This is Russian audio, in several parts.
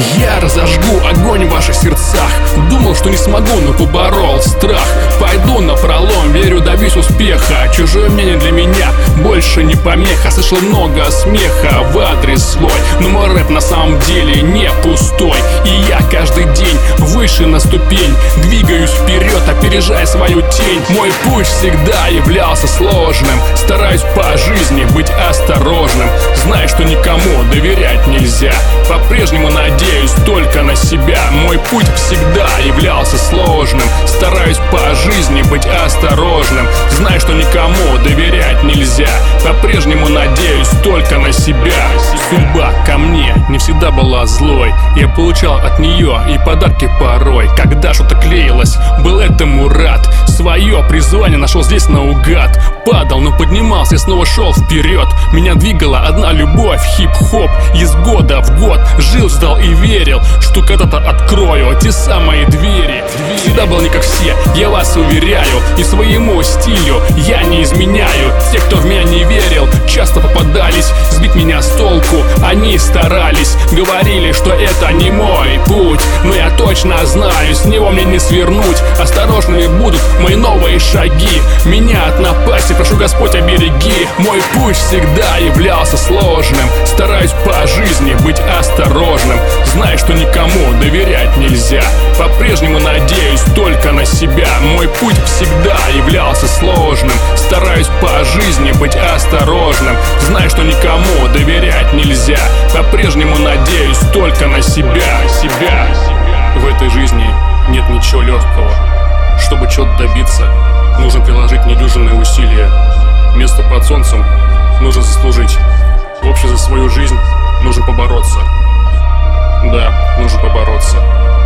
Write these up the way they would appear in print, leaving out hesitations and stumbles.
Я разожгу огонь в ваших сердцах. Думал, что не смогу, но поборол страх. Пойду напролом, верю, добьюсь успеха. Чужое мнение для меня больше не помеха. Слышал много смеха в адрес свой, но мой рэп на самом деле не пустой. И я каждый день выше на ступень, двигаюсь вперед, опережая свою тень. Мой путь всегда являлся сложным. Стараюсь по жизни быть осторожным, зная, что никому доверять нельзя. По-прежнему надеюсь только на себя. Мой путь всегда являлся сложным. Стараюсь по жизни быть осторожным, зная, что никому доверять нельзя. По-прежнему надеюсь только на себя. Судьба ко мне не всегда была злой. Я получал от нее и подарки порой. Когда что-то клеилось, был этому рад. Свое призвание нашел здесь наугад. Падал, но поднимался и снова шел вперед. Меня двигала одна любовь, хип-хоп. Из года в год жил, ждал и верил, что когда-то открою те самые двери. Всегда был не как все, я вас уверяю, и своему стилю я не изменяю. Те, кто в меня не верил, часто попадались сбить меня с толку. Они старались, говорили, что это не мой путь, но я точно знаю, с него мне не свернуть. Осторожными будут мои новые шаги. Меня от напасти прошу, Господь, обереги. Мой путь всегда являлся сложным. Стараюсь по жизни быть осторожным, зная, что никому доверять нельзя. По-прежнему надеюсь только на себя. Мой путь всегда являлся сложным. Стараюсь по жизни быть осторожным, зная, что никому доверять нельзя. По-прежнему надеюсь только на себя. В этой жизни нет ничего легкого. Чтобы чего-то добиться, нужно приложить недюжинные усилия. Место под солнцем нужно заслужить. В общем, за свою жизнь нужно побороться. Да, нужно побороться.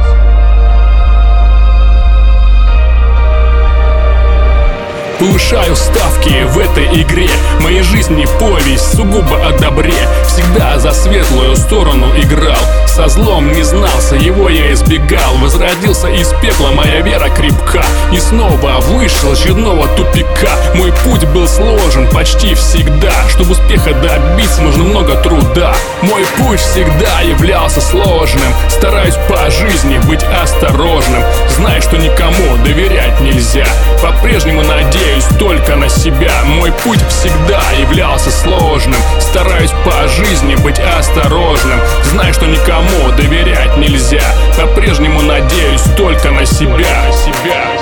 Повышаю ставки в этой игре. Моей жизни повесть сугубо о добре. Всегда за светлую сторону играл. Со злом не знался, его я избегал. Возродился из пекла, моя вера крепка. И снова вышел из очередного тупика. Мой путь был сложен почти всегда. Чтобы успеха добиться, нужно много труда. Мой путь всегда являлся сложным. Стараюсь по жизни быть осторожным, зная, что никому доверять нельзя. По-прежнему надеюсь только на себя. Мой путь всегда являлся сложным. Стараюсь по жизни быть осторожным, зная, что никому доверять нельзя. По-прежнему надеюсь только на себя.